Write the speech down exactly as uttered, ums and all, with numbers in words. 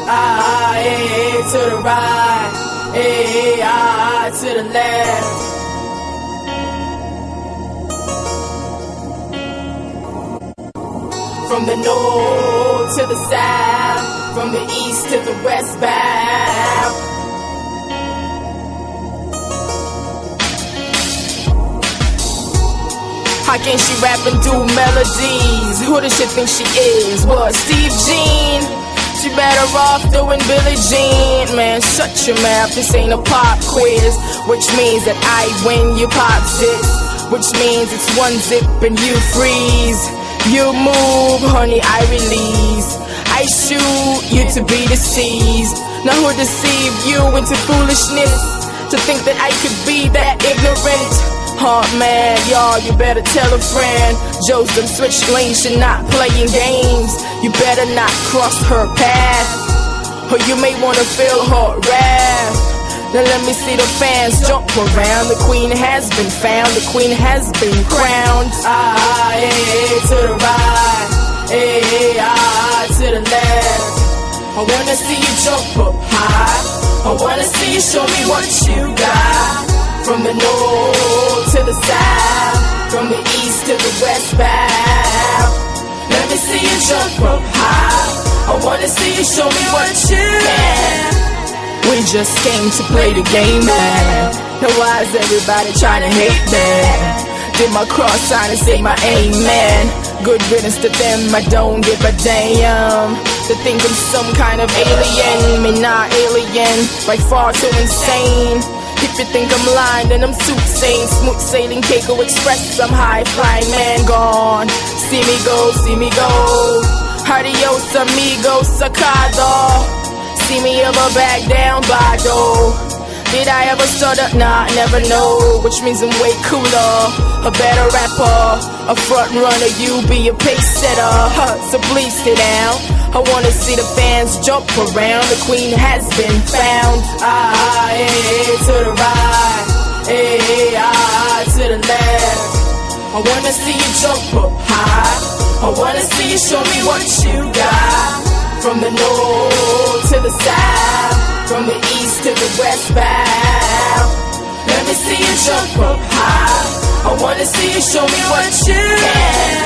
ah, hey, to the right, hey, ah, to the left. From the north to the south, from the east to the west bound. How can she rap and do melodies? Who does she think she is? What, Steve Jean? She better off doing Billie Jean. Man, shut your mouth, this ain't a pop quiz. Which means that I win, you pop this. Which means it's one zip and you freeze. You move, honey, I release. I shoot you to be deceased. Now who deceived you into foolishness? To think that I could be that ignorant? Oh man, y'all, you better tell a friend. Joe's done switched lanes, she not playing games. You better not cross her path, or you may wanna feel her wrath. Now let me see the fans jump around. The queen has been found, the queen has been crowned. Ah, hey, to the right, hey, ah, to the left. I wanna see you jump up high. I wanna see you show me what you got. From the north to the south, from the east to the west bound. Let me see you jump up high. I wanna see you show me what you got. We just came to play the game, man. Now why is everybody trying to hate that? Did my cross sign and say my amen. Good riddance to them, I don't give a damn. To think I'm some kind of alien, me not alien, like far too insane. If you think I'm lying, then I'm soothsaying. Smooth sailing, Keiko Express, I'm high flying man gone. See me go, see me go. Adios amigo, sacado. See me ever back down by door. Did I ever stutter? Nah, I never know. Which means I'm way cooler, a better rapper, a front runner, you be a pace setter. Huh, so please sit down. I wanna see the fans jump around. The queen has been found. Ah, hey, to the right, hey, ah, to the left. I wanna see you jump up high. I wanna see you show me what you got. From the north to the south, from the east to the west bound. Let me see you jump up high. I wanna see you show me what you got.